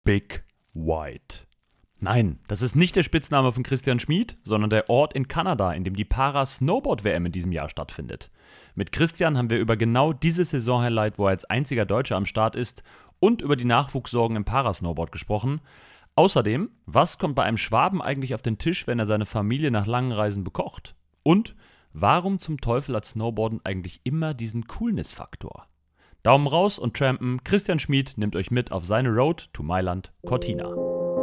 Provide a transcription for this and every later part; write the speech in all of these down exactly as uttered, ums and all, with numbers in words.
Big White. Nein, das ist nicht der Spitzname von Christian Schmid, sondern der Ort in Kanada, in dem die Para-Snowboard-W M in diesem Jahr stattfindet. Mit Christian haben wir über genau dieses Saisonhighlight, wo er als einziger Deutscher am Start ist, und über die Nachwuchssorgen im Parasnowboard gesprochen. Außerdem, was kommt bei einem Schwaben eigentlich auf den Tisch, wenn er seine Familie nach langen Reisen bekocht? Und warum zum Teufel hat Snowboarden eigentlich immer diesen Coolness-Faktor? Daumen raus und trampen, Christian Schmid nimmt euch mit auf seine Road to Mailand Cortina.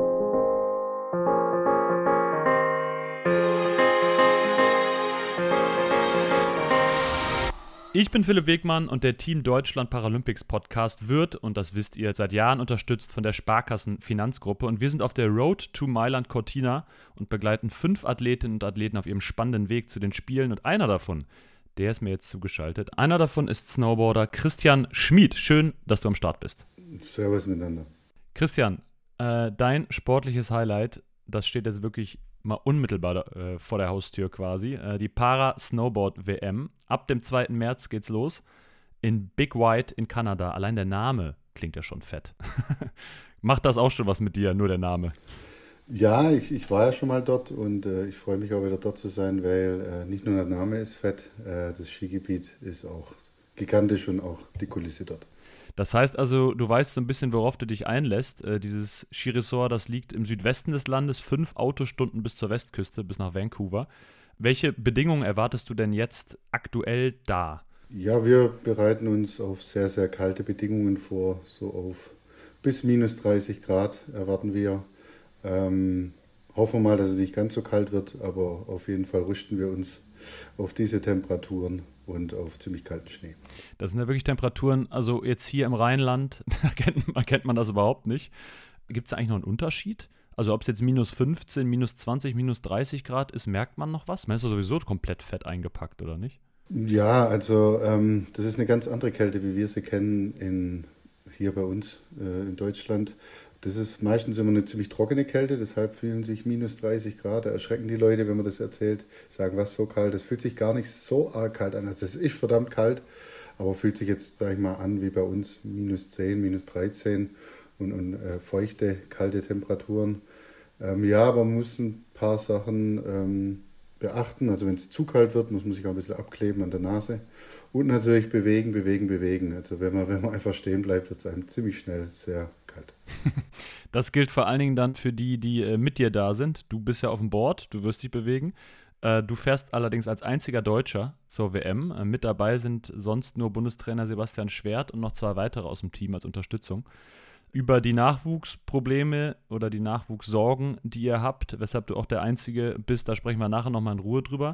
Ich bin Philipp Wegmann und der Team Deutschland Paralympics Podcast wird, und das wisst ihr, seit Jahren unterstützt von der Sparkassen Finanzgruppe, und wir sind auf der Road to Mailand Cortina und begleiten fünf Athletinnen und Athleten auf ihrem spannenden Weg zu den Spielen, und einer davon, der ist mir jetzt zugeschaltet. Einer davon ist Snowboarder Christian Schmid. Schön, dass du am Start bist. Servus miteinander. Christian, äh, dein sportliches Highlight, das steht jetzt wirklich mal unmittelbar äh, vor der Haustür quasi. Äh, die Para-Snowboard-W M. Ab dem zweiten März geht's los in Big White in Kanada. Allein der Name klingt ja schon fett. Macht das auch schon was mit dir, nur der Name? Ja, ich, ich war ja schon mal dort und äh, ich freue mich auch wieder dort zu sein, weil äh, nicht nur der Name ist fett, äh, das Skigebiet ist auch gigantisch und auch die Kulisse dort. Das heißt also, du weißt so ein bisschen, worauf du dich einlässt. Äh, dieses Skiresort, das liegt im Südwesten des Landes, fünf Autostunden bis zur Westküste, bis nach Vancouver. Welche Bedingungen erwartest du denn jetzt aktuell da? Ja, wir bereiten uns auf sehr, sehr kalte Bedingungen vor, so auf bis minus dreißig Grad erwarten wir. Ähm, hoffen wir mal, dass es nicht ganz so kalt wird, aber auf jeden Fall rüsten wir uns auf diese Temperaturen und auf ziemlich kalten Schnee. Das sind ja wirklich Temperaturen, also jetzt hier im Rheinland, da kennt man, kennt man das überhaupt nicht. Gibt es eigentlich noch einen Unterschied? Also ob es jetzt minus fünfzehn, minus zwanzig, minus dreißig Grad ist, merkt man noch was? Man ist doch sowieso komplett fett eingepackt, oder nicht? Ja, also ähm, das ist eine ganz andere Kälte, wie wir sie kennen in, hier bei uns äh, in Deutschland. Das ist meistens immer eine ziemlich trockene Kälte, deshalb fühlen sich minus dreißig Grad. Da erschrecken die Leute, wenn man das erzählt, sagen, was so kalt. Das fühlt sich gar nicht so arg kalt an. Also es ist verdammt kalt, aber fühlt sich jetzt, sag ich mal, an wie bei uns minus zehn, minus dreizehn und, und äh, feuchte, kalte Temperaturen. Ähm, ja, aber man muss ein paar Sachen ähm, beachten. Also wenn es zu kalt wird, muss man sich auch ein bisschen abkleben an der Nase. Und natürlich bewegen, bewegen, bewegen. Also wenn man, wenn man einfach stehen bleibt, wird es einem ziemlich schnell sehr kalt. Das gilt vor allen Dingen dann für die, die äh, mit dir da sind. Du bist ja auf dem Board, du wirst dich bewegen. Äh, du fährst allerdings als einziger Deutscher zur W M. Äh, mit dabei sind sonst nur Bundestrainer Sebastian Schwert und noch zwei weitere aus dem Team als Unterstützung. Über die Nachwuchsprobleme oder die Nachwuchssorgen, die ihr habt, weshalb du auch der Einzige bist, da sprechen wir nachher nochmal in Ruhe drüber.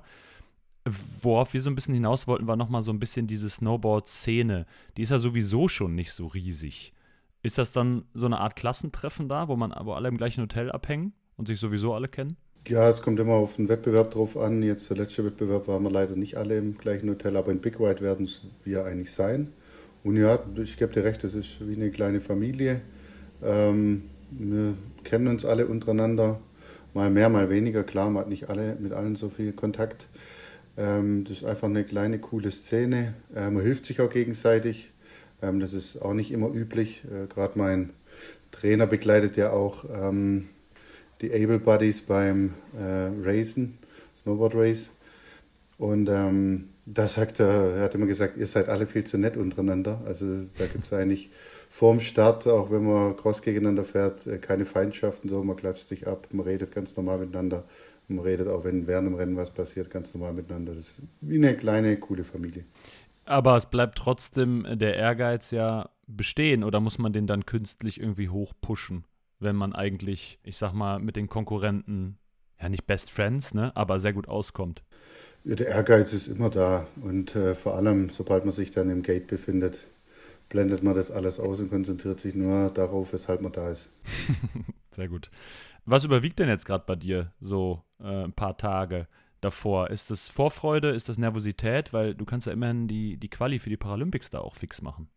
Worauf wir so ein bisschen hinaus wollten, war nochmal so ein bisschen diese Snowboard-Szene. Die ist ja sowieso schon nicht so riesig. Ist das dann so eine Art Klassentreffen da, wo man wo alle im gleichen Hotel abhängen und sich sowieso alle kennen? Ja, es kommt immer auf den Wettbewerb drauf an. Jetzt der letzte Wettbewerb waren wir leider nicht alle im gleichen Hotel, aber in Big White werden es wir eigentlich sein. Und ja, ich gebe dir recht, das ist wie eine kleine Familie. Ähm, wir kennen uns alle untereinander, mal mehr, mal weniger. Klar, man hat nicht alle mit allen so viel Kontakt. Ähm, das ist einfach eine kleine, coole Szene. Äh, man hilft sich auch gegenseitig. Ähm, das ist auch nicht immer üblich. Äh, Gerade mein Trainer begleitet ja auch ähm, die Able Buddies beim äh, Racen, Snowboard Race. Und ähm, da sagt er, er hat immer gesagt, ihr seid alle viel zu nett untereinander. Also da gibt es eigentlich vorm Start, auch wenn man cross gegeneinander fährt, keine Feindschaften. So, man klatscht sich ab, man redet ganz normal miteinander. Man redet auch, wenn während dem Rennen was passiert, ganz normal miteinander. Das ist wie eine kleine, coole Familie. Aber es bleibt trotzdem der Ehrgeiz ja bestehen, oder muss man den dann künstlich irgendwie hochpushen, wenn man eigentlich, ich sag mal, mit den Konkurrenten, ja nicht Best Friends, ne, aber sehr gut auskommt? Ja, der Ehrgeiz ist immer da und äh, vor allem, sobald man sich dann im Gate befindet, blendet man das alles aus und konzentriert sich nur darauf, weshalb man da ist. Sehr gut. Was überwiegt denn jetzt gerade bei dir so äh, ein paar Tage davor? Ist das Vorfreude, ist das Nervosität? Weil du kannst ja immerhin die, die Quali für die Paralympics da auch fix machen.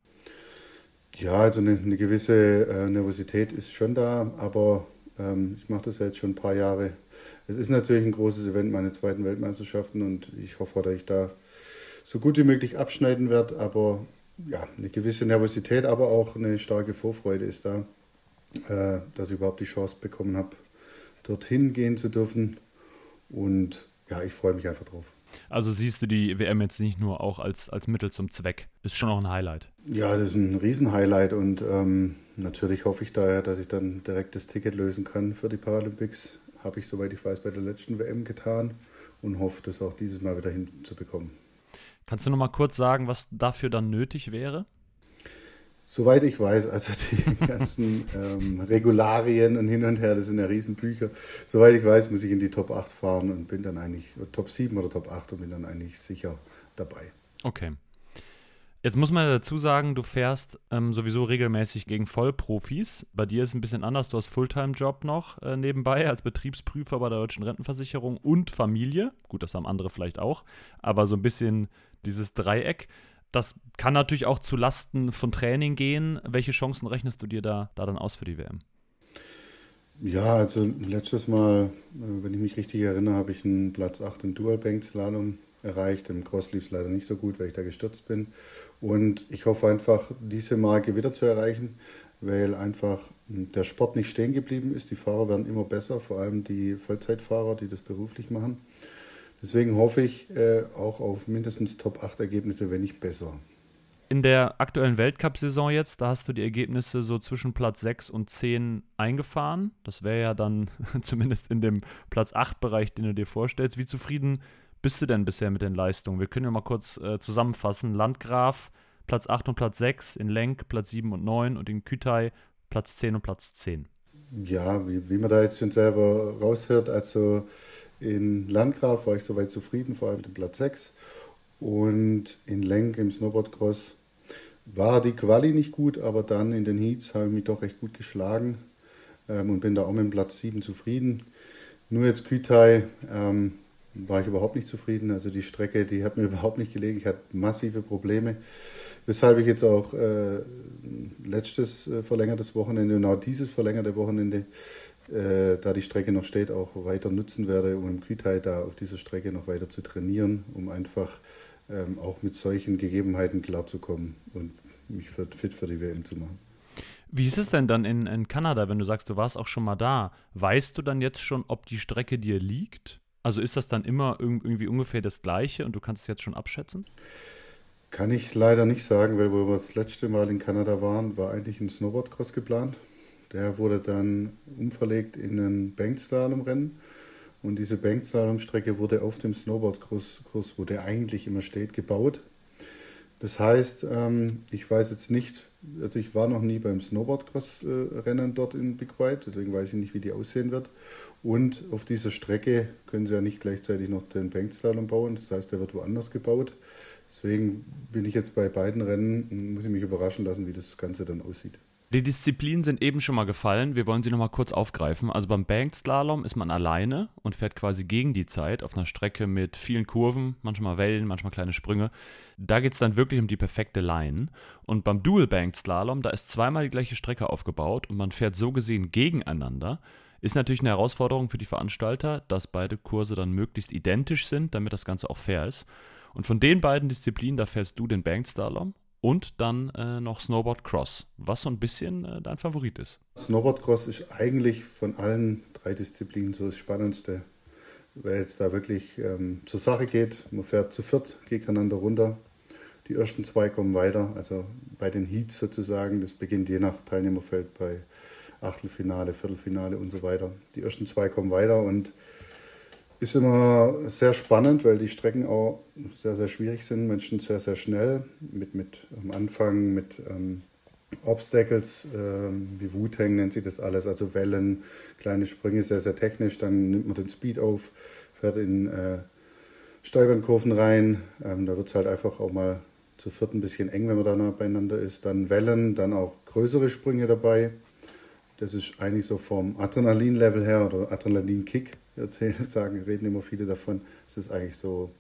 Ja, also eine, eine gewisse äh, Nervosität ist schon da, aber ähm, ich mache das ja jetzt schon ein paar Jahre. Es ist natürlich ein großes Event, meine zweiten Weltmeisterschaften, und ich hoffe, dass ich da so gut wie möglich abschneiden werde, aber ja, eine gewisse Nervosität, aber auch eine starke Vorfreude ist da. äh, dass ich überhaupt die Chance bekommen habe, dorthin gehen zu dürfen. Und ja, ich freue mich einfach drauf. Also siehst du die W M jetzt nicht nur auch als, als Mittel zum Zweck? Ist schon auch ein Highlight. Ja, das ist ein Riesenhighlight und ähm, natürlich hoffe ich daher, dass ich dann direkt das Ticket lösen kann für die Paralympics. Habe ich, soweit ich weiß, bei der letzten W M getan und hoffe, das auch dieses Mal wieder hinzubekommen. Kannst du noch mal kurz sagen, was dafür dann nötig wäre? Soweit ich weiß, also die ganzen ähm, Regularien und hin und her, das sind ja Riesenbücher. Soweit ich weiß, muss ich in die Top acht fahren und bin dann eigentlich, Top sieben oder Top acht und bin dann eigentlich sicher dabei. Okay. Jetzt muss man dazu sagen, du fährst ähm, sowieso regelmäßig gegen Vollprofis. Bei dir ist es ein bisschen anders. Du hast Fulltime-Job noch äh, nebenbei als Betriebsprüfer bei der Deutschen Rentenversicherung und Familie. Gut, das haben andere vielleicht auch. Aber so ein bisschen dieses Dreieck. Das kann natürlich auch zu Lasten von Training gehen. Welche Chancen rechnest du dir da, da dann aus für die W M? Ja, also letztes Mal, wenn ich mich richtig erinnere, habe ich einen Platz acht im Dual-Bank-Slalom erreicht. Im Cross lief es leider nicht so gut, weil ich da gestürzt bin. Und ich hoffe einfach, diese Marke wieder zu erreichen, weil einfach der Sport nicht stehen geblieben ist. Die Fahrer werden immer besser, vor allem die Vollzeitfahrer, die das beruflich machen. Deswegen hoffe ich äh, auch auf mindestens Top acht Ergebnisse, wenn nicht besser. In der aktuellen Weltcup-Saison jetzt, da hast du die Ergebnisse so zwischen Platz sechs und zehn eingefahren. Das wäre ja dann zumindest in dem Platz acht Bereich, den du dir vorstellst. Wie zufrieden bist du denn bisher mit den Leistungen? Wir können ja mal kurz äh, zusammenfassen. Landgraf Platz acht und Platz sechs, in Lenk Platz sieben und neun und in Kütai Platz zehn und Platz zehn. Ja, wie, wie man da jetzt schon selber raushört, also in Landgraf war ich soweit zufrieden, vor allem mit dem Platz sechs. Und in Lenk im Snowboardcross war die Quali nicht gut, aber dann in den Heats habe ich mich doch recht gut geschlagen ähm, und bin da auch mit dem Platz sieben zufrieden. Nur jetzt Kütai ähm, war ich überhaupt nicht zufrieden. Also die Strecke, die hat mir überhaupt nicht gelegen. Ich hatte massive Probleme, weshalb ich jetzt auch äh, letztes äh, verlängertes Wochenende und auch dieses verlängerte Wochenende, äh, da die Strecke noch steht, auch weiter nutzen werde, um im Kütai da auf dieser Strecke noch weiter zu trainieren, um einfach ähm, auch mit solchen Gegebenheiten klarzukommen und mich für, fit für die W M zu machen. Wie ist es denn dann in, in Kanada, wenn du sagst, du warst auch schon mal da? Weißt du dann jetzt schon, ob die Strecke dir liegt? Also ist das dann immer irgendwie ungefähr das Gleiche und du kannst es jetzt schon abschätzen? Kann ich leider nicht sagen, weil wo wir das letzte Mal in Kanada waren, war eigentlich ein Snowboardcross geplant. Der wurde dann umverlegt in ein Bankslalom-Rennen. Und diese Bankslalom-Strecke wurde auf dem Snowboardkurs, wo der eigentlich immer steht, gebaut. Das heißt, ähm, ich weiß jetzt nicht, also ich war noch nie beim Snowboardcross-Rennen dort in Big White, deswegen weiß ich nicht, wie die aussehen wird. Und auf dieser Strecke können sie ja nicht gleichzeitig noch den Bankslalom bauen, das heißt, der wird woanders gebaut. Deswegen bin ich jetzt bei beiden Rennen, muss ich mich überraschen lassen, wie das Ganze dann aussieht. Die Disziplinen sind eben schon mal gefallen. Wir wollen sie nochmal kurz aufgreifen. Also beim Bankslalom ist man alleine und fährt quasi gegen die Zeit auf einer Strecke mit vielen Kurven, manchmal Wellen, manchmal kleine Sprünge. Da geht es dann wirklich um die perfekte Line. Und beim Dual Bankslalom, da ist zweimal die gleiche Strecke aufgebaut und man fährt so gesehen gegeneinander. Ist natürlich eine Herausforderung für die Veranstalter, dass beide Kurse dann möglichst identisch sind, damit das Ganze auch fair ist. Und von den beiden Disziplinen, da fährst du den Bankslalom und dann äh, noch Snowboard Cross, was so ein bisschen äh, dein Favorit ist. Snowboard Cross ist eigentlich von allen drei Disziplinen so das Spannendste, weil es da wirklich ähm, zur Sache geht. Man fährt zu viert gegeneinander runter. Die ersten zwei kommen weiter, also bei den Heats sozusagen. Das beginnt je nach Teilnehmerfeld bei Achtelfinale, Viertelfinale und so weiter. Die ersten zwei kommen weiter und ist immer sehr spannend, weil die Strecken auch sehr, sehr schwierig sind. Menschen sehr, sehr schnell. Mit, mit am Anfang mit ähm, Obstacles, ähm, wie Wu-Tang nennt sich das alles, also Wellen, kleine Sprünge, sehr, sehr technisch. Dann nimmt man den Speed auf, fährt in äh, Steilwandkurven rein. Ähm, da wird es halt einfach auch mal zu viert ein bisschen eng, wenn man da nah beieinander ist. Dann Wellen, dann auch größere Sprünge dabei. Das ist eigentlich so vom Adrenalin-Level her oder Adrenalin-Kick, erzählen, sagen, reden immer viele davon. Das ist eigentlich so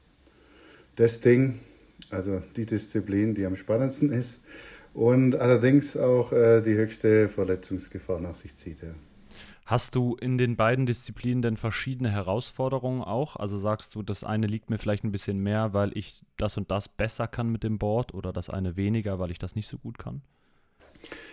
das Ding, also die Disziplin, die am spannendsten ist und allerdings auch äh, die höchste Verletzungsgefahr nach sich zieht. Ja. Hast du in den beiden Disziplinen denn verschiedene Herausforderungen auch? Also sagst du, das eine liegt mir vielleicht ein bisschen mehr, weil ich das und das besser kann mit dem Board oder das eine weniger, weil ich das nicht so gut kann?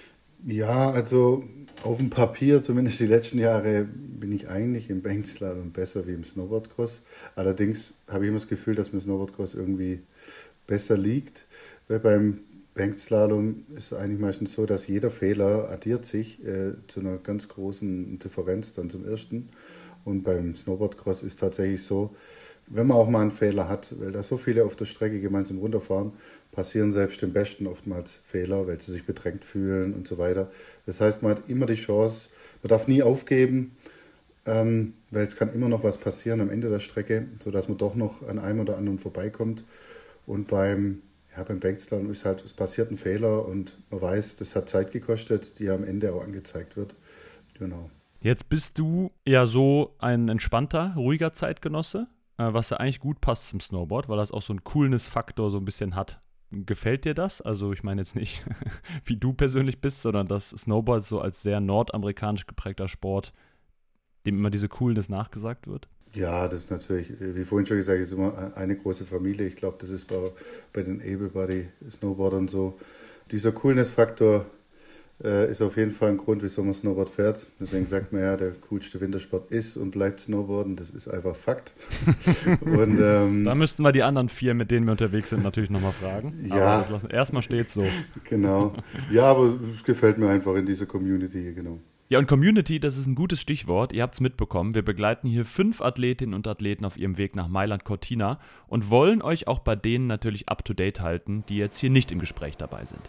Ja, also auf dem Papier, zumindest die letzten Jahre, bin ich eigentlich im Bankslalom besser wie im Snowboardcross. Allerdings habe ich immer das Gefühl, dass mir Snowboardcross irgendwie besser liegt, weil beim Bankslalom ist es eigentlich meistens so, dass jeder Fehler addiert sich äh, zu einer ganz großen Differenz dann zum ersten. Und beim Snowboardcross ist tatsächlich so, wenn man auch mal einen Fehler hat, weil da so viele auf der Strecke gemeinsam runterfahren, passieren selbst den Besten oftmals Fehler, weil sie sich bedrängt fühlen und so weiter. Das heißt, man hat immer die Chance, man darf nie aufgeben, ähm, weil es kann immer noch was passieren am Ende der Strecke, sodass man doch noch an einem oder anderen vorbeikommt. Und beim, ja, beim Bankslalom ist halt, es passiert ein Fehler und man weiß, das hat Zeit gekostet, die am Ende auch angezeigt wird. Genau. Jetzt bist du ja so ein entspannter, ruhiger Zeitgenosse, äh, was ja eigentlich gut passt zum Snowboard, weil das auch so einen Coolness-Faktor so ein bisschen hat. Gefällt dir das? Also ich meine jetzt nicht, wie du persönlich bist, sondern das Snowboard so als sehr nordamerikanisch geprägter Sport, dem immer diese Coolness nachgesagt wird. Ja, das ist natürlich, wie vorhin schon gesagt, ist immer eine große Familie. Ich glaube, das ist bei, bei den Able-Body-Snowboardern so. Dieser Coolness-Faktor äh, ist auf jeden Fall ein Grund, wieso man Snowboard fährt. Deswegen sagt man ja, der coolste Wintersport ist und bleibt Snowboarden. Das ist einfach Fakt. und, ähm, da müssten wir die anderen vier, mit denen wir unterwegs sind, natürlich nochmal fragen. Ja. Aber erstmal steht es so. Genau. Ja, aber es gefällt mir einfach in dieser Community hier, genau. Ja, und Community, das ist ein gutes Stichwort. Ihr habt es mitbekommen. Wir begleiten hier fünf Athletinnen und Athleten auf ihrem Weg nach Mailand Cortina und wollen euch auch bei denen natürlich up-to-date halten, die jetzt hier nicht im Gespräch dabei sind.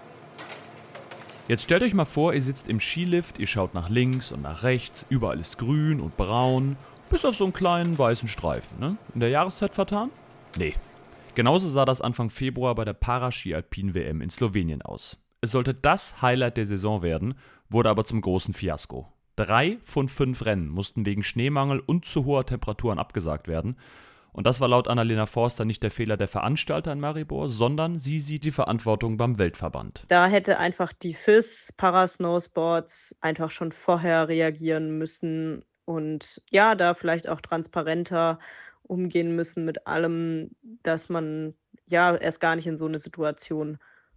Jetzt stellt euch mal vor, ihr sitzt im Skilift, ihr schaut nach links und nach rechts, überall ist grün und braun, bis auf so einen kleinen weißen Streifen, ne? In der Jahreszeit vertan? Nee. Genauso sah das Anfang Februar bei der Paraski-Alpin-W M in Slowenien aus. Es sollte das Highlight der Saison werden, wurde aber zum großen Fiasko. Drei von fünf Rennen mussten wegen Schneemangel und zu hoher Temperaturen abgesagt werden. Und das war laut Annalena Forster nicht der Fehler der Veranstalter in Maribor, sondern sie sieht die Verantwortung beim Weltverband. Da hätte einfach die F I S Parasnowsports einfach schon vorher reagieren müssen und ja, da vielleicht auch transparenter umgehen müssen mit allem, dass man ja erst gar nicht in so eine Situation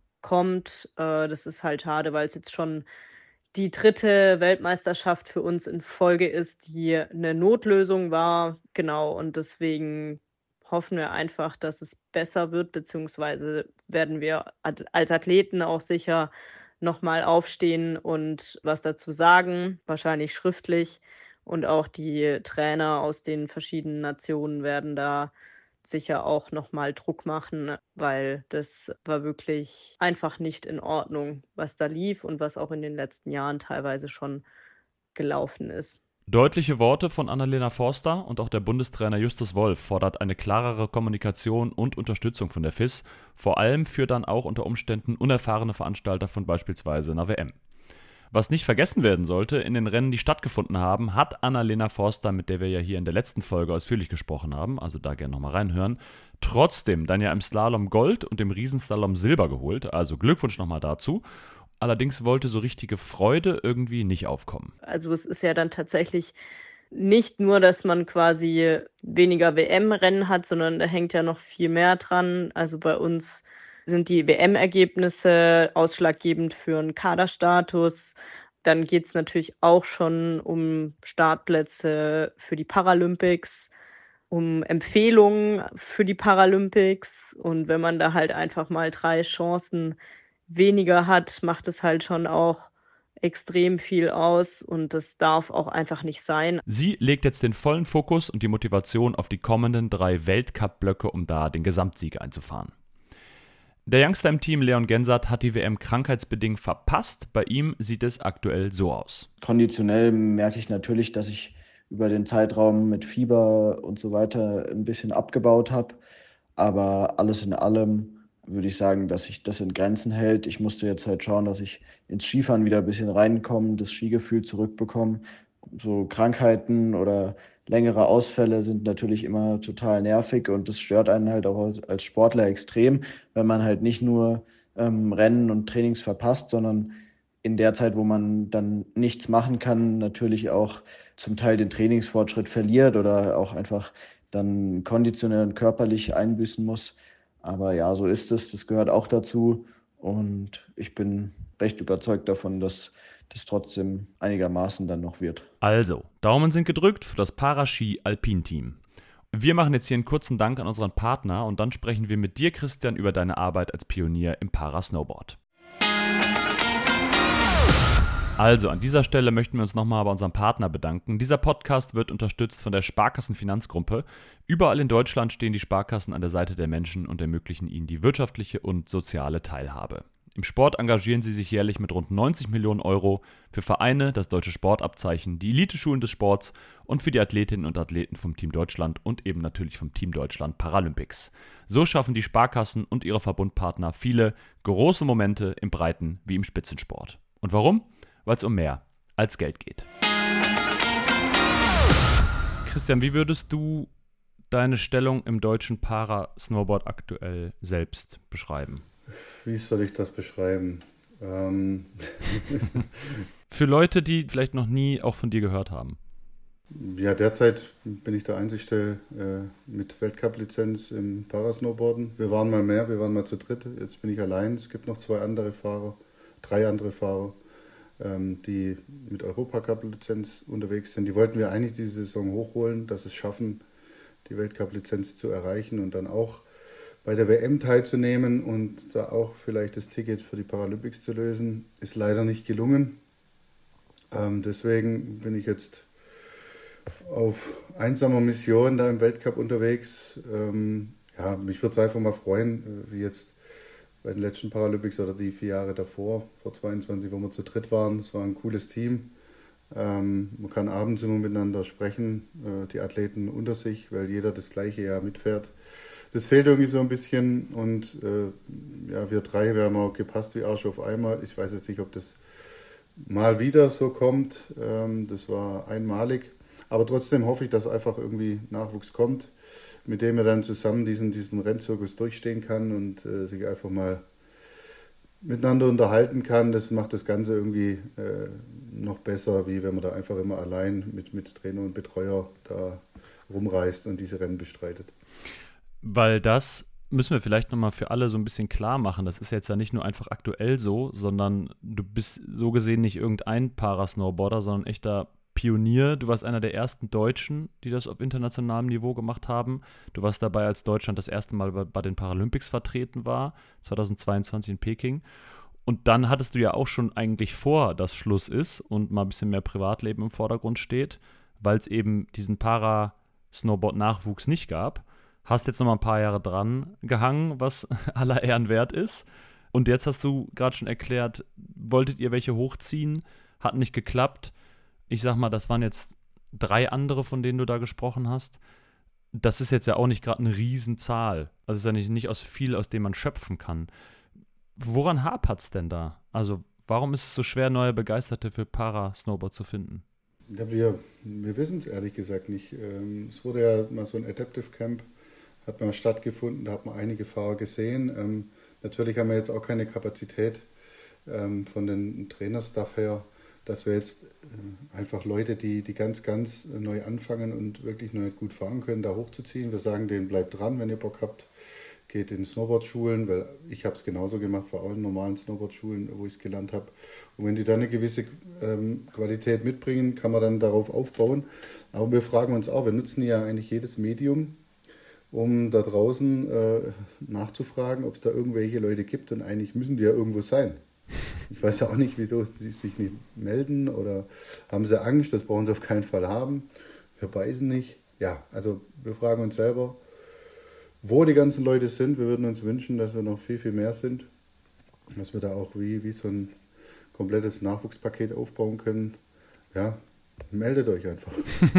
kommt. Äh, das ist halt schade, weil es jetzt schon die dritte Weltmeisterschaft für uns in Folge ist, die eine Notlösung war. Genau, und deswegen hoffen wir einfach, dass es besser wird, beziehungsweise werden wir als Athleten auch sicher nochmal aufstehen und was dazu sagen, wahrscheinlich schriftlich. Und auch die Trainer aus den verschiedenen Nationen werden da sicher auch nochmal Druck machen, weil das war wirklich einfach nicht in Ordnung, was da lief und was auch in den letzten Jahren teilweise schon gelaufen ist. Deutliche Worte von Annalena Forster und auch der Bundestrainer Justus Wolf fordert eine klarere Kommunikation und Unterstützung von der F I S, vor allem für dann auch unter Umständen unerfahrene Veranstalter von beispielsweise einer W M. Was nicht vergessen werden sollte, in den Rennen, die stattgefunden haben, hat Annalena Forster, mit der wir ja hier in der letzten Folge ausführlich gesprochen haben, also da gerne nochmal reinhören, trotzdem dann ja im Slalom Gold und im Riesenslalom Silber geholt, also Glückwunsch nochmal dazu. Allerdings wollte so richtige Freude irgendwie nicht aufkommen. Also es ist ja dann tatsächlich nicht nur, dass man quasi weniger W M-Rennen hat, sondern da hängt ja noch viel mehr dran. Also bei uns sind die W M-Ergebnisse ausschlaggebend für einen Kaderstatus. Dann geht es natürlich auch schon um Startplätze für die Paralympics, um Empfehlungen für die Paralympics. Und wenn man da halt einfach mal drei Chancen weniger hat, macht es halt schon auch extrem viel aus und das darf auch einfach nicht sein. Sie legt jetzt den vollen Fokus und die Motivation auf die kommenden drei Weltcup-Blöcke, um da den Gesamtsieg einzufahren. Der Youngster im Team, Leon Gensert, hat die W M krankheitsbedingt verpasst. Bei ihm sieht es aktuell so aus. Konditionell merke ich natürlich, dass ich über den Zeitraum mit Fieber und so weiter ein bisschen abgebaut habe. Aber alles in allem würde ich sagen, dass sich das in Grenzen hält. Ich musste jetzt halt schauen, dass ich ins Skifahren wieder ein bisschen reinkomme, das Skigefühl zurückbekomme. So Krankheiten oder längere Ausfälle sind natürlich immer total nervig und das stört einen halt auch als Sportler extrem, wenn man halt nicht nur ähm, Rennen und Trainings verpasst, sondern in der Zeit, wo man dann nichts machen kann, natürlich auch zum Teil den Trainingsfortschritt verliert oder auch einfach dann konditionell und körperlich einbüßen muss. Aber ja, so ist es, das gehört auch dazu und ich bin recht überzeugt davon, dass das trotzdem einigermaßen dann noch wird. Also, Daumen sind gedrückt für das Paraski-Alpin-Team. Wir machen jetzt hier einen kurzen Dank an unseren Partner und dann sprechen wir mit dir, Christian, über deine Arbeit als Pionier im Parasnowboard. Also, an dieser Stelle möchten wir uns nochmal bei unserem Partner bedanken. Dieser Podcast wird unterstützt von der Sparkassen-Finanzgruppe. Überall in Deutschland stehen die Sparkassen an der Seite der Menschen und ermöglichen ihnen die wirtschaftliche und soziale Teilhabe. Im Sport engagieren sie sich jährlich mit rund neunzig Millionen Euro für Vereine, das deutsche Sportabzeichen, die Eliteschulen des Sports und für die Athletinnen und Athleten vom Team Deutschland und eben natürlich vom Team Deutschland Paralympics. So schaffen die Sparkassen und ihre Verbundpartner viele große Momente im Breiten- wie im Spitzensport. Und warum? Weil es um mehr als Geld geht. Christian, wie würdest du deine Stellung im deutschen Parasnowboard aktuell selbst beschreiben? Wie soll ich das beschreiben? Ähm Für Leute, die vielleicht noch nie auch von dir gehört haben. Ja, derzeit bin ich der Einzige äh, mit Weltcup-Lizenz im Parasnowboarden. Wir waren mal mehr, wir waren mal zu dritt. Jetzt bin ich allein. Es gibt noch zwei andere Fahrer, drei andere Fahrer, ähm, die mit Europacup-Lizenz unterwegs sind. Die wollten wir eigentlich diese Saison hochholen, dass es schaffen, die Weltcup-Lizenz zu erreichen und dann auch bei der W M teilzunehmen und da auch vielleicht das Ticket für die Paralympics zu lösen. Ist leider nicht gelungen. Ähm, deswegen bin ich jetzt auf einsamer Mission da im Weltcup unterwegs. Ähm, ja, mich würde es einfach mal freuen, wie jetzt bei den letzten Paralympics oder die vier Jahre davor, vor zweiundzwanzig, wo wir zu dritt waren. Es war ein cooles Team. Ähm, man kann abends immer miteinander sprechen, äh, die Athleten unter sich, weil jeder das gleiche Jahr mitfährt. Das fehlt irgendwie so ein bisschen und äh, ja, wir drei, wir haben auch gepasst wie Arsch auf Eimer. Ich weiß jetzt nicht, ob das mal wieder so kommt. Ähm, das war einmalig. Aber trotzdem hoffe ich, dass einfach irgendwie Nachwuchs kommt, mit dem er dann zusammen diesen, diesen Rennzirkus durchstehen kann und äh, sich einfach mal miteinander unterhalten kann. Das macht das Ganze irgendwie äh, noch besser, wie wenn man da einfach immer allein mit, mit Trainer und Betreuer da rumreist und diese Rennen bestreitet. Weil das müssen wir vielleicht nochmal für alle so ein bisschen klar machen. Das ist jetzt ja nicht nur einfach aktuell so, sondern du bist so gesehen nicht irgendein Parasnowboarder, sondern ein echter Pionier. Du warst einer der ersten Deutschen, die das auf internationalem Niveau gemacht haben. Du warst dabei, als Deutschland das erste Mal bei, bei den Paralympics vertreten war, zweitausendzweiundzwanzig in Peking. Und dann hattest du ja auch schon eigentlich vor, dass Schluss ist und mal ein bisschen mehr Privatleben im Vordergrund steht, weil es eben diesen Parasnowboard-Nachwuchs nicht gab. Hast jetzt noch mal ein paar Jahre dran gehangen, was aller Ehren wert ist. Und jetzt hast du gerade schon erklärt, wolltet ihr welche hochziehen, hat nicht geklappt. Ich sag mal, das waren jetzt drei andere, von denen du da gesprochen hast. Das ist jetzt ja auch nicht gerade eine Riesenzahl. Also es ist ja nicht, nicht aus viel, aus dem man schöpfen kann. Woran hapert es denn da? Also warum ist es so schwer, neue Begeisterte für Parasnowboard zu finden? Ja, wir, wir wissen es ehrlich gesagt nicht. Es wurde ja mal so ein Adaptive Camp hat mal stattgefunden, da hat man einige Fahrer gesehen. Ähm, natürlich haben wir jetzt auch keine Kapazität ähm, von den Trainerstaff her, dass wir jetzt äh, einfach Leute, die, die ganz, ganz neu anfangen und wirklich neu gut fahren können, da hochzuziehen. Wir sagen denen, bleibt dran, wenn ihr Bock habt, geht in Snowboardschulen, weil ich habe es genauso gemacht, war auch in normalen Snowboardschulen, wo ich es gelernt habe. Und wenn die dann eine gewisse ähm, Qualität mitbringen, kann man dann darauf aufbauen. Aber wir fragen uns auch, wir nutzen ja eigentlich jedes Medium, um da draußen äh, nachzufragen, ob es da irgendwelche Leute gibt. Und eigentlich müssen die ja irgendwo sein. Ich weiß ja auch nicht, wieso sie sich nicht melden oder haben sie Angst, das brauchen sie auf keinen Fall haben. Wir beißen nicht. Ja, also wir fragen uns selber, wo die ganzen Leute sind. Wir würden uns wünschen, dass wir noch viel, viel mehr sind. Dass wir da auch wie, wie so ein komplettes Nachwuchspaket aufbauen können. Ja, meldet euch einfach.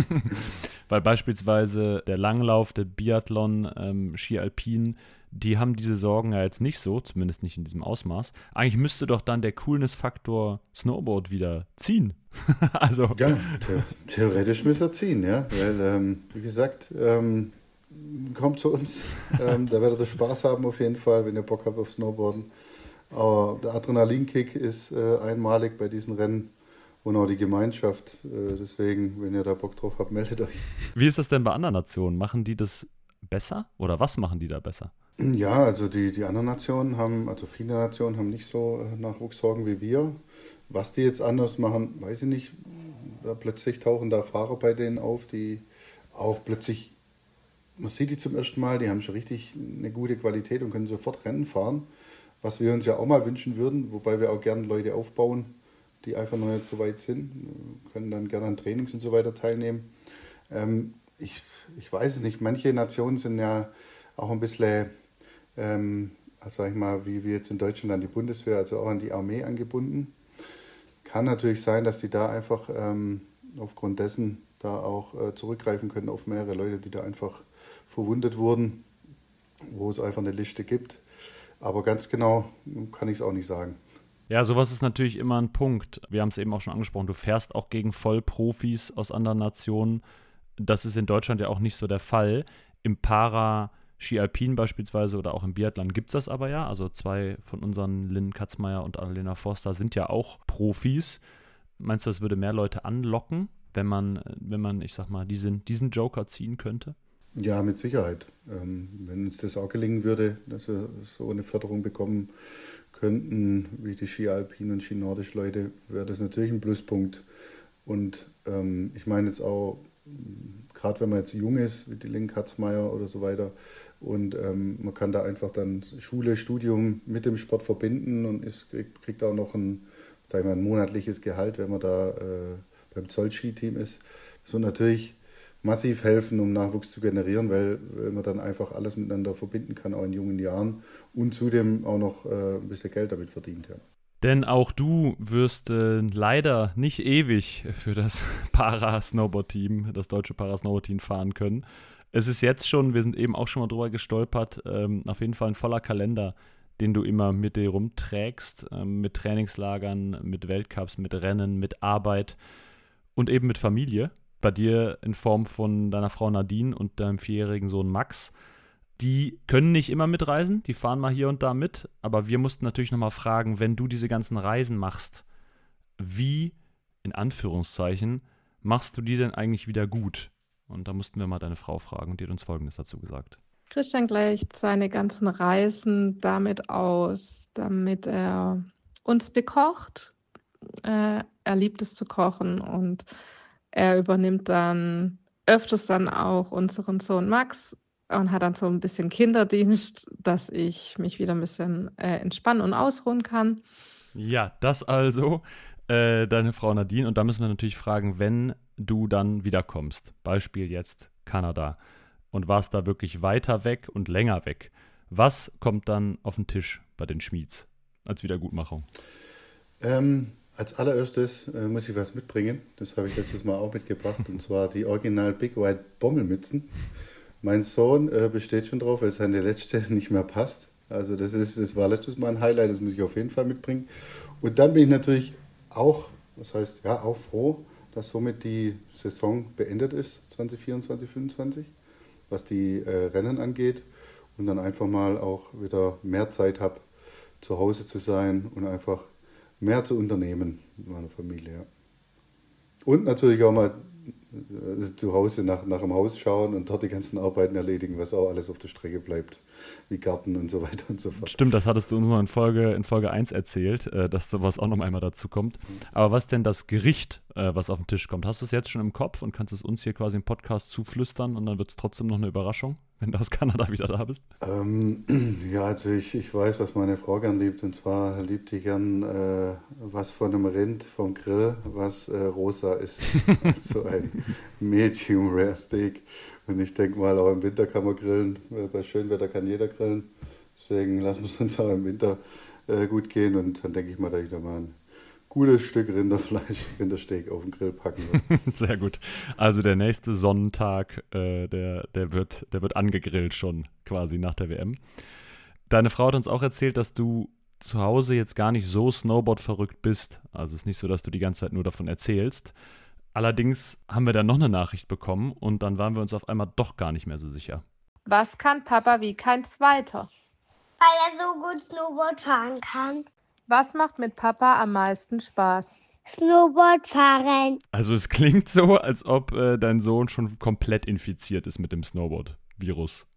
Weil beispielsweise der Langlauf, der Biathlon, ähm, Ski Alpin, die haben diese Sorgen ja jetzt nicht so, zumindest nicht in diesem Ausmaß. Eigentlich müsste doch dann der Coolness-Faktor Snowboard wieder ziehen. Also ja, the- theoretisch müsste er ziehen, ja. Weil, ähm, wie gesagt, ähm, kommt zu uns, ähm, da werdet ihr Spaß haben auf jeden Fall, wenn ihr Bock habt auf Snowboarden. Aber der Adrenalinkick ist äh, einmalig bei diesen Rennen. Und auch die Gemeinschaft. Deswegen, wenn ihr da Bock drauf habt, meldet euch. Wie ist das denn bei anderen Nationen? Machen die das besser? Oder was machen die da besser? Ja, also die, die anderen Nationen haben, also viele Nationen haben nicht so äh, Nachwuchssorgen wie wir. Was die jetzt anders machen, weiß ich nicht. Da plötzlich tauchen da Fahrer bei denen auf, die auch plötzlich, man sieht die zum ersten Mal, die haben schon richtig eine gute Qualität und können sofort Rennen fahren, was wir uns ja auch mal wünschen würden, wobei wir auch gerne Leute aufbauen, die einfach noch nicht so weit sind, können dann gerne an Trainings und so weiter teilnehmen. Ähm, ich, ich weiß es nicht, manche Nationen sind ja auch ein bisschen, ähm, sag ich mal, wie wir jetzt in Deutschland an die Bundeswehr, also auch an die Armee angebunden. Kann natürlich sein, dass die da einfach ähm, aufgrund dessen da auch äh, zurückgreifen können auf mehrere Leute, die da einfach verwundet wurden, wo es einfach eine Liste gibt. Aber ganz genau kann ich es auch nicht sagen. Ja, sowas ist natürlich immer ein Punkt. Wir haben es eben auch schon angesprochen, du fährst auch gegen Vollprofis aus anderen Nationen. Das ist in Deutschland ja auch nicht so der Fall. Im Para-Ski Alpin beispielsweise oder auch im Biathlon gibt es das aber ja. Also zwei von unseren, Lynn Katzmeier und Annalena Forster, sind ja auch Profis. Meinst du, das würde mehr Leute anlocken, wenn man, wenn man, ich sag mal, diesen, diesen Joker ziehen könnte? Ja, mit Sicherheit. Ähm, wenn uns das auch gelingen würde, dass wir so eine Förderung bekommen könnten, wie die Ski Alpin und Ski Nordisch Leute, wäre das natürlich ein Pluspunkt. Und ähm, ich meine jetzt auch, gerade wenn man jetzt jung ist, wie die Lynn Katzmeier oder so weiter, und ähm, man kann da einfach dann Schule, Studium mit dem Sport verbinden und ist, kriegt auch noch ein, sag ich mal, ein monatliches Gehalt, wenn man da äh, beim Zoll-Ski-Team ist. Das wird natürlich massiv helfen, um Nachwuchs zu generieren, weil, weil man dann einfach alles miteinander verbinden kann, auch in jungen Jahren, und zudem auch noch äh, ein bisschen Geld damit verdient. Ja. Denn auch du wirst äh, leider nicht ewig für das Para-Snowboard-Team, das deutsche Para-Snowboard-Team fahren können. Es ist jetzt schon, wir sind eben auch schon mal drüber gestolpert, ähm, auf jeden Fall ein voller Kalender, den du immer mit dir rumträgst, ähm, mit Trainingslagern, mit Weltcups, mit Rennen, mit Arbeit und eben mit Familie. Bei dir in Form von deiner Frau Nadine und deinem vierjährigen Sohn Max. Die können nicht immer mitreisen, die fahren mal hier und da mit, aber wir mussten natürlich nochmal fragen, wenn du diese ganzen Reisen machst, wie, in Anführungszeichen, machst du die denn eigentlich wieder gut? Und da mussten wir mal deine Frau fragen und die hat uns Folgendes dazu gesagt. Christian gleicht seine ganzen Reisen damit aus, damit er uns bekocht. Äh, er liebt es zu kochen und er übernimmt dann öfters dann auch unseren Sohn Max und hat dann so ein bisschen Kinderdienst, dass ich mich wieder ein bisschen äh, entspannen und ausruhen kann. Ja, das also äh, deine Frau Nadine. Und da müssen wir natürlich fragen, wenn du dann wiederkommst, Beispiel jetzt Kanada, und warst da wirklich weiter weg und länger weg, was kommt dann auf den Tisch bei den Schmieds als Wiedergutmachung? Ähm, als allererstes äh, muss ich was mitbringen. Das habe ich letztes Mal auch mitgebracht, und zwar die Original Big White Bommelmützen. Mein Sohn äh, besteht schon drauf, weil seine letzte nicht mehr passt. Also das ist, das war letztes Mal ein Highlight, das muss ich auf jeden Fall mitbringen. Und dann bin ich natürlich auch, das heißt, ja, auch froh, dass somit die Saison beendet ist, zwanzig vierundzwanzig, fünfundzwanzig, was die äh, Rennen angeht, und dann einfach mal auch wieder mehr Zeit habe, zu Hause zu sein und einfach mehr zu unternehmen mit meiner Familie. Ja. Und natürlich auch mal äh, zu Hause nach, nach dem Haus schauen und dort die ganzen Arbeiten erledigen, was auch alles auf der Strecke bleibt, wie Garten und so weiter und so fort. Stimmt, das hattest du uns noch in Folge, in Folge eins erzählt, äh, dass sowas auch noch einmal dazu kommt. Aber was denn das Gericht, äh, was auf den Tisch kommt? Hast du es jetzt schon im Kopf und kannst es uns hier quasi im Podcast zuflüstern und dann wird es trotzdem noch eine Überraschung, wenn du aus Kanada wieder da bist? Ähm, ja, also ich, ich weiß, was meine Frau gern liebt, und zwar liebt die gern äh, was von einem Rind vom Grill, was äh, rosa ist. So ein Medium Rare Steak. Und ich denke mal, auch im Winter kann man grillen, weil bei schönem Wetter kann jeder grillen. Deswegen lassen wir es uns auch im Winter äh, gut gehen, und dann denke ich mal, dass ich da mal ein gutes Stück Rinderfleisch, Rindersteak auf den Grill packen wird. Sehr gut. Also der nächste Sonnentag, äh, der, der, wird, der wird angegrillt schon quasi nach der W M. Deine Frau hat uns auch erzählt, dass du zu Hause jetzt gar nicht so Snowboard-verrückt bist. Also es ist nicht so, dass du die ganze Zeit nur davon erzählst. Allerdings haben wir dann noch eine Nachricht bekommen und dann waren wir uns auf einmal doch gar nicht mehr so sicher. Was kann Papa wie kein Zweiter? Weil er so gut Snowboard fahren kann. Was macht mit Papa am meisten Spaß? Snowboard fahren. Also es klingt so, als ob äh, dein Sohn schon komplett infiziert ist mit dem Snowboard-Virus.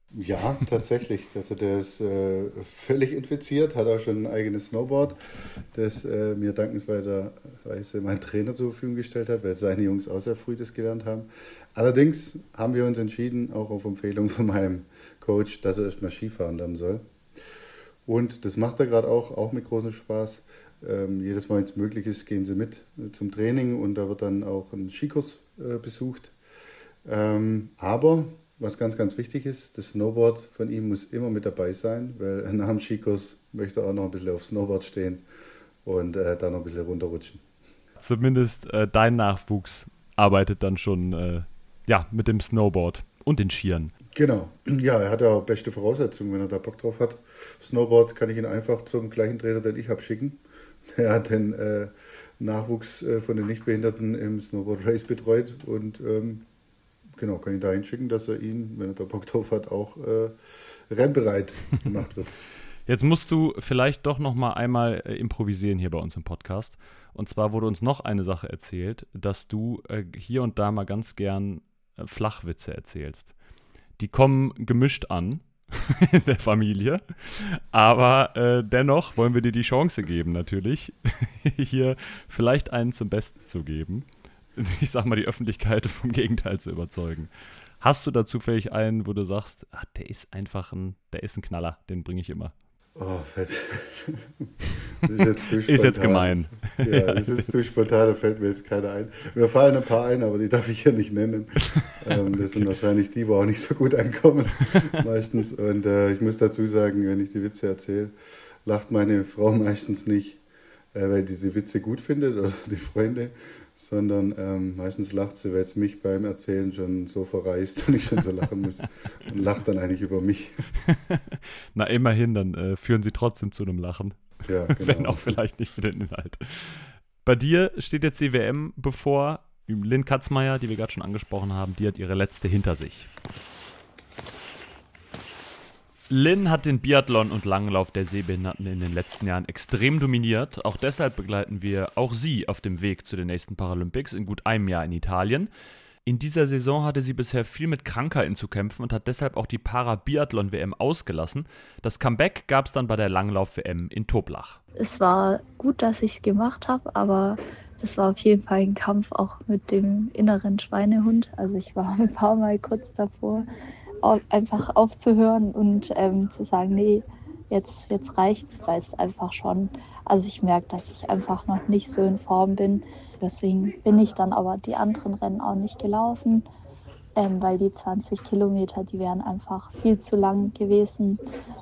Ja, tatsächlich. Also der ist äh, völlig infiziert, hat auch schon ein eigenes Snowboard, das äh, mir dankenswerterweise mein Trainer zur Verfügung gestellt hat, weil seine Jungs auch sehr früh das gelernt haben. Allerdings haben wir uns entschieden, auch auf Empfehlung von meinem Coach, dass er erstmal Skifahren lernen soll. Und das macht er gerade auch, auch mit großem Spaß. Ähm, jedes Mal, wenn es möglich ist, gehen sie mit zum Training und da wird dann auch ein Skikurs äh, besucht. Ähm, aber was ganz, ganz wichtig ist, das Snowboard von ihm muss immer mit dabei sein, weil nach dem Skikurs möchte er auch noch ein bisschen aufs Snowboard stehen und äh, da noch ein bisschen runterrutschen. Zumindest äh, dein Nachwuchs arbeitet dann schon äh, ja, mit dem Snowboard und den Skiern. Genau. Ja, er hat ja auch beste Voraussetzungen, wenn er da Bock drauf hat. Snowboard kann ich ihn einfach zum gleichen Trainer, den ich habe, schicken. Der hat den äh, Nachwuchs äh, von den Nichtbehinderten im Snowboard Race betreut und ähm, genau, kann ich da hinschicken, dass er ihn, wenn er da Bock drauf hat, auch äh, rennbereit gemacht wird. Jetzt musst du vielleicht doch noch mal einmal äh, improvisieren hier bei uns im Podcast. Und zwar wurde uns noch eine Sache erzählt, dass du äh, hier und da mal ganz gern äh, Flachwitze erzählst. Die kommen gemischt an in der Familie, aber äh, dennoch wollen wir dir die Chance geben, natürlich, hier vielleicht einen zum Besten zu geben. Ich sag mal, die Öffentlichkeit vom Gegenteil zu überzeugen. Hast du da zufällig einen, wo du sagst, ach, der ist einfach ein, der ist ein Knaller, den bringe ich immer? Oh, fett. Das ist jetzt zu spontan. Ist jetzt gemein. Ja, das ist zu spontan, da fällt mir jetzt keiner ein. Mir fallen ein paar ein, aber die darf ich hier nicht nennen. Ähm, das sind wahrscheinlich die, wo auch nicht so gut ankommen, meistens. Und äh, ich muss dazu sagen, wenn ich die Witze erzähle, lacht meine Frau meistens nicht, äh, weil die diese Witze gut findet, oder die Freunde, sondern ähm, meistens lacht sie, weil es mich beim Erzählen schon so verreißt und ich schon so lachen muss und lacht dann eigentlich über mich. Na, immerhin, dann äh, führen sie trotzdem zu einem Lachen. Ja, genau. Wenn auch vielleicht nicht für den Inhalt. Bei dir steht jetzt die W M bevor. Lynn Katzmeier, die wir gerade schon angesprochen haben, die hat ihre letzte hinter sich. Lynn hat den Biathlon und Langlauf der Sehbehinderten in den letzten Jahren extrem dominiert. Auch deshalb begleiten wir auch sie auf dem Weg zu den nächsten Paralympics in gut einem Jahr in Italien. In dieser Saison hatte sie bisher viel mit Krankheiten zu kämpfen und hat deshalb auch die Para-Biathlon-W M ausgelassen. Das Comeback gab es dann bei der Langlauf-W M in Toblach. Es war gut, dass ich es gemacht habe, aber es war auf jeden Fall ein Kampf auch mit dem inneren Schweinehund. Also ich war ein paar Mal kurz davor, einfach aufzuhören und ähm, zu sagen, nee, jetzt, jetzt reicht's, weil es einfach schon, also ich merke, dass ich einfach noch nicht so in Form bin. Deswegen bin ich dann aber die anderen Rennen auch nicht gelaufen, ähm, weil die zwanzig Kilometer, die wären einfach viel zu lang gewesen.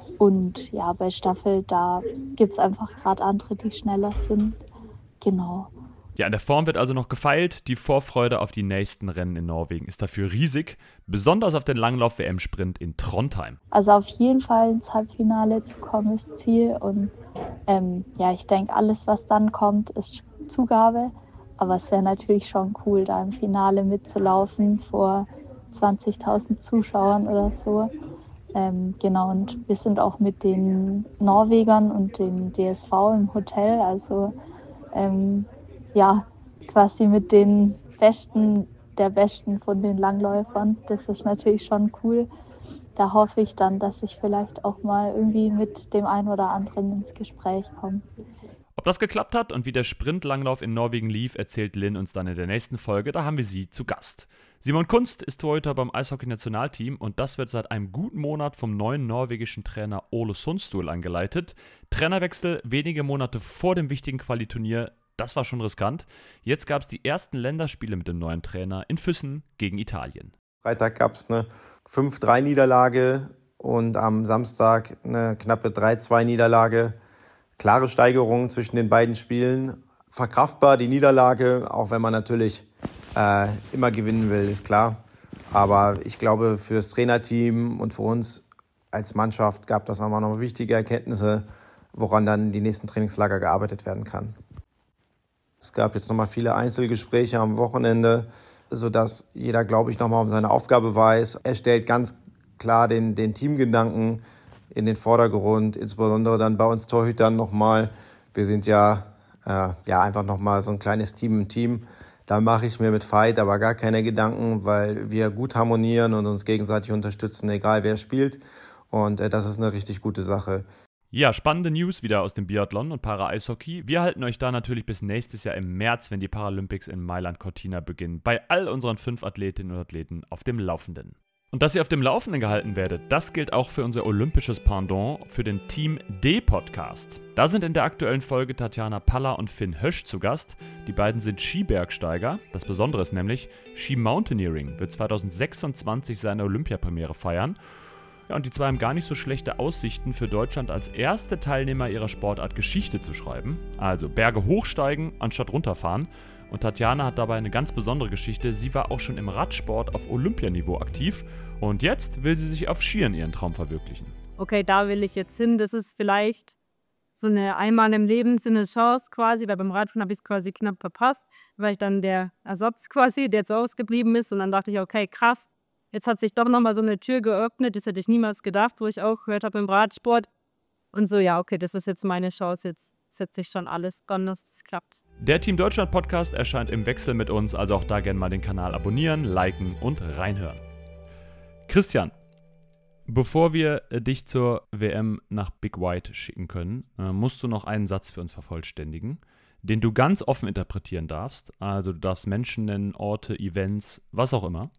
Und ja, bei Staffel, da gibt es einfach gerade andere, die schneller sind. Genau. Ja, an der Form wird also noch gefeilt. Die Vorfreude auf die nächsten Rennen in Norwegen ist dafür riesig, besonders auf den Langlauf-W M-Sprint in Trondheim. Also auf jeden Fall ins Halbfinale zu kommen ist Ziel und ähm, ja, ich denke, alles, was dann kommt, ist Zugabe. Aber es wäre natürlich schon cool, da im Finale mitzulaufen vor zwanzigtausend Zuschauern oder so. Ähm, genau, und wir sind auch mit den Norwegern und dem D S V im Hotel, also ähm, ja, quasi mit den Besten der Besten von den Langläufern. Das ist natürlich schon cool. Da hoffe ich dann, dass ich vielleicht auch mal irgendwie mit dem einen oder anderen ins Gespräch komme. Ob das geklappt hat und wie der Sprintlanglauf in Norwegen lief, erzählt Lynn uns dann in der nächsten Folge. Da haben wir sie zu Gast. Simon Kunst ist Torhüter beim Eishockey-Nationalteam und das wird seit einem guten Monat vom neuen norwegischen Trainer Ole Sundstol angeleitet. Trainerwechsel wenige Monate vor dem wichtigen Qualiturnier. Das war schon riskant. Jetzt gab es die ersten Länderspiele mit dem neuen Trainer in Füssen gegen Italien. Freitag gab es eine fünf drei Niederlage und am Samstag eine knappe drei zwei Niederlage. Klare Steigerung zwischen den beiden Spielen. Verkraftbar die Niederlage, auch wenn man natürlich äh, immer gewinnen will, ist klar. Aber ich glaube, für das Trainerteam und für uns als Mannschaft gab das nochmal noch wichtige Erkenntnisse, woran dann die nächsten Trainingslager gearbeitet werden kann. Es gab jetzt nochmal viele Einzelgespräche am Wochenende, sodass jeder, glaube ich, nochmal um seine Aufgabe weiß. Er stellt ganz klar den, den Teamgedanken in den Vordergrund, insbesondere dann bei uns Torhütern nochmal. Wir sind ja, äh, ja einfach nochmal so ein kleines Team im Team. Da mache ich mir mit Veit aber gar keine Gedanken, weil wir gut harmonieren und uns gegenseitig unterstützen, egal wer spielt. Und äh, das ist eine richtig gute Sache. Ja, spannende News wieder aus dem Biathlon und Para-Eishockey. Wir halten euch da natürlich bis nächstes Jahr im März, wenn die Paralympics in Mailand Cortina beginnen, bei all unseren fünf Athletinnen und Athleten auf dem Laufenden. Und dass ihr auf dem Laufenden gehalten werdet, das gilt auch für unser olympisches Pendant, für den Team D-Podcast. Da sind in der aktuellen Folge Tatjana Paller und Finn Hösch zu Gast. Die beiden sind Skibergsteiger. Das Besondere ist nämlich, Ski Mountaineering wird zwanzig sechsundzwanzig seine Olympiapremiere feiern. Ja, und die zwei haben gar nicht so schlechte Aussichten für Deutschland als erste Teilnehmer ihrer Sportart Geschichte zu schreiben. Also Berge hochsteigen anstatt runterfahren. Und Tatjana hat dabei eine ganz besondere Geschichte. Sie war auch schon im Radsport auf Olympianiveau aktiv. Und jetzt will sie sich auf Skiern ihren Traum verwirklichen. Okay, da will ich jetzt hin. Das ist vielleicht so eine einmal im Leben so eine Chance quasi, weil beim Radfahren habe ich es quasi knapp verpasst, weil ich dann der Ersatz quasi, der jetzt ausgeblieben ist. Und dann dachte ich, okay, krass. Jetzt hat sich doch nochmal so eine Tür geöffnet, das hätte ich niemals gedacht, wo ich auch gehört habe im Radsport. Und so, ja, okay, das ist jetzt meine Chance, jetzt setze ich schon alles dran, dass es klappt. Der Team Deutschland Podcast erscheint im Wechsel mit uns, also auch da gerne mal den Kanal abonnieren, liken und reinhören. Christian, bevor wir dich zur W M nach Big White schicken können, musst du noch einen Satz für uns vervollständigen, den du ganz offen interpretieren darfst. Also du darfst Menschen nennen, Orte, Events, was auch immer.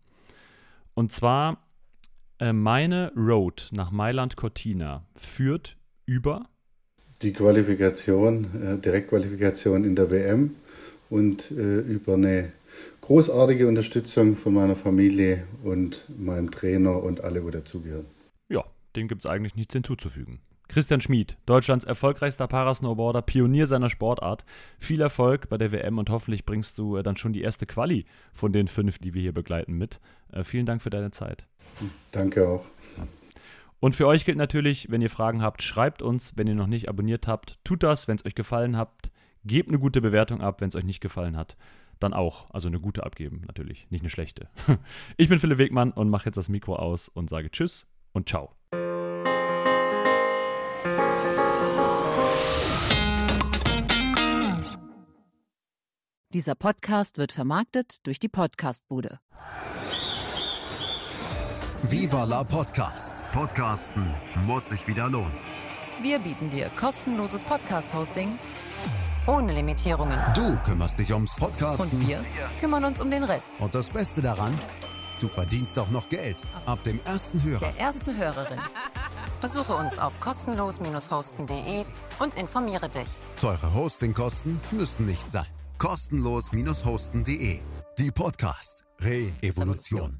Und zwar, äh, meine Road nach Mailand Cortina führt über die Qualifikation, äh, Direktqualifikation in der W M und äh, über eine großartige Unterstützung von meiner Familie und meinem Trainer und alle, wo dazugehören. Ja, dem gibt es eigentlich nichts hinzuzufügen. Christian Schmid, Deutschlands erfolgreichster Parasnowboarder, Pionier seiner Sportart. Viel Erfolg bei der W M und hoffentlich bringst du äh, dann schon die erste Quali von den fünf, die wir hier begleiten, mit. Äh, vielen Dank für deine Zeit. Danke auch. Und für euch gilt natürlich, wenn ihr Fragen habt, schreibt uns. Wenn ihr noch nicht abonniert habt, tut das. Wenn es euch gefallen hat, gebt eine gute Bewertung ab. Wenn es euch nicht gefallen hat, dann auch. Also eine gute abgeben natürlich, nicht eine schlechte. Ich bin Philipp Wegmann und mache jetzt das Mikro aus und sage Tschüss und Ciao. Dieser Podcast wird vermarktet durch die Podcastbude. Viva la Podcast. Podcasten muss sich wieder lohnen. Wir bieten dir kostenloses Podcast-Hosting ohne Limitierungen. Du kümmerst dich ums Podcasten. Und wir kümmern uns um den Rest. Und das Beste daran, du verdienst auch noch Geld. Ab dem ersten Hörer. Der ersten Hörerin. Besuche uns auf kostenlos hosten punkt de und informiere dich. Teure Hostingkosten müssen nicht sein. kostenlos hosten punkt de. Die Podcast Re-Evolution.